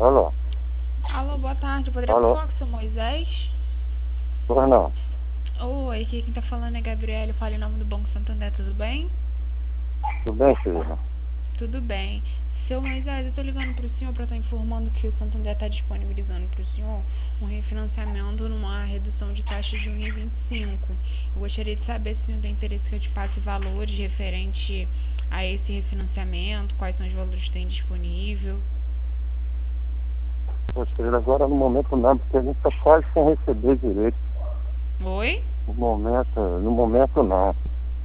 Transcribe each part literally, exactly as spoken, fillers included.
Alô? Alô, boa tarde. Poderíamos Alô? falar com o seu Moisés? Pois não. Oi, aqui quem tá falando é Gabriela. Eu falo em nome do Banco Santander, tudo bem? Tudo bem, filho? Tudo bem. Seu Moisés, eu tô ligando pro senhor para estar informando que o Santander está disponibilizando pro senhor um refinanciamento numa redução de taxa de um vírgula vinte e cinco. Eu gostaria de saber se o senhor tem interesse que eu te passe valores referente a esse refinanciamento, quais são os valores que tem disponível. Poxa, filho, agora no momento não, porque a gente está quase sem receber direito. Oi? No momento, no momento não.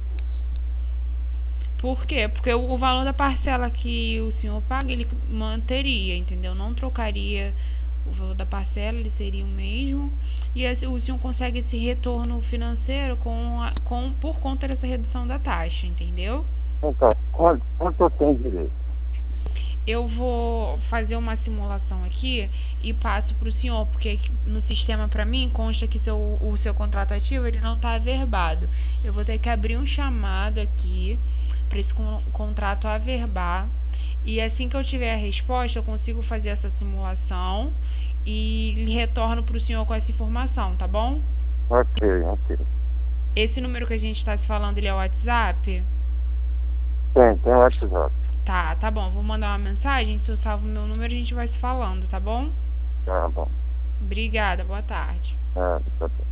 Por quê? Porque o, o valor da parcela que o senhor paga, ele manteria, entendeu? Não trocaria o valor da parcela, ele seria o mesmo. E esse- o senhor consegue esse retorno financeiro com, a- com por conta dessa redução da taxa, entendeu? Então, quanto, quanto eu tenho direito? Eu vou fazer uma simulação aqui e passo para o senhor, porque no sistema para mim consta que seu, o seu contrato ativo ele não está averbado. Eu vou ter que abrir um chamado aqui para esse con contrato averbar e assim que eu tiver a resposta eu consigo fazer essa simulação e lhe retorno para o senhor com essa informação, tá bom? Ok, ok. Esse número que a gente está se falando ele é o WhatsApp? Tem, tem o WhatsApp. Tá, tá bom. Vou mandar uma mensagem. Se eu salvo o meu número, a gente vai se falando, tá bom? Tá bom. Obrigada, boa tarde. É, tá bom.